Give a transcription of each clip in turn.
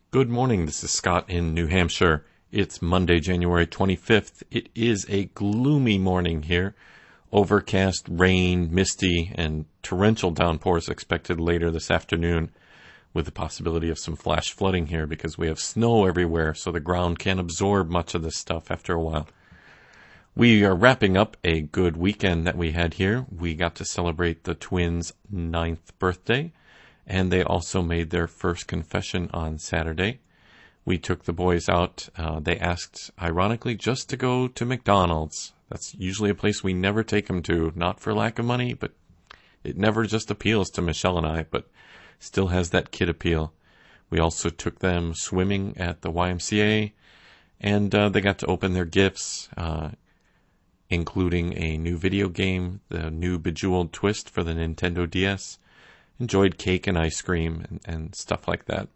Good morning, this is Scott in New Hampshire. It's Monday, January 25th. It is a gloomy morning here. Overcast, rain, misty, and torrential downpours expected later this afternoon, with the possibility of some flash flooding here because we have snow everywhere, so the ground can't absorb much of this stuff after a while. We are wrapping up a good weekend that we had here. We got to celebrate the twins' 9th birthday, and they also made their first confession on Saturday. We took the boys out. They asked, ironically, just to go to McDonald's. That's usually a place we never take them to, not for lack of money, but it never just appeals to Michelle and I, but still has that kid appeal. We also took them swimming at the YMCA, and they got to open their gifts, including a new video game, the new Bejeweled Twist for the Nintendo DS. Enjoyed cake and ice cream and stuff like that.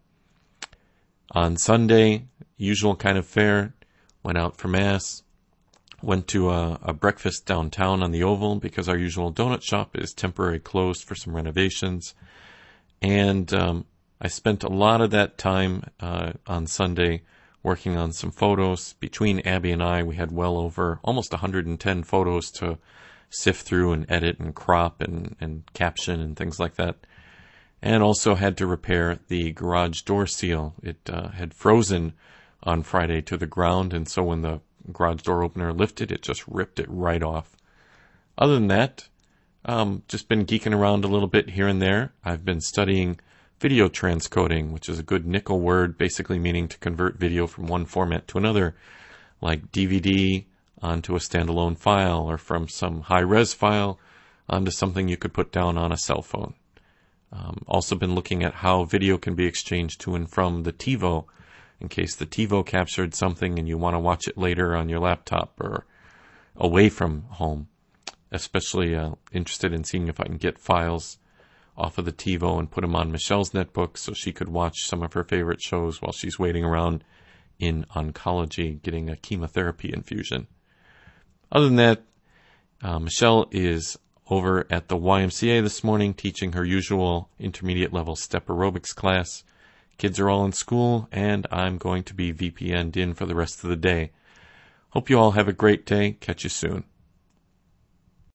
On Sunday, usual kind of fare, went out for Mass, went to a breakfast downtown on the Oval because our usual donut shop is temporarily closed for some renovations. And I spent a lot of that time on Sunday working on some photos. Between Abby and I, we had well over almost 110 photos to sift through and edit and crop and caption and things like that. And also had to repair the garage door seal. It had frozen on Friday to the ground, and so when the garage door opener lifted, it just ripped it right off. Other than that, just been geeking around a little bit here and there. I've been studying video transcoding, which is a good nickel word, basically meaning to convert video from one format to another, like DVD onto a standalone file, or from some high-res file onto something you could put down on a cell phone. Also been looking at how video can be exchanged to and from the TiVo, in case the TiVo captured something and you want to watch it later on your laptop or away from home. Especially interested in seeing if I can get files off of the TiVo and put them on Michelle's netbook so she could watch some of her favorite shows while she's waiting around in oncology getting a chemotherapy infusion. Other than that, Michelle is over at the YMCA this morning teaching her usual intermediate level step aerobics class. Kids are all in school, and I'm going to be VPN'd in for the rest of the day. Hope you all have a great day. Catch you soon.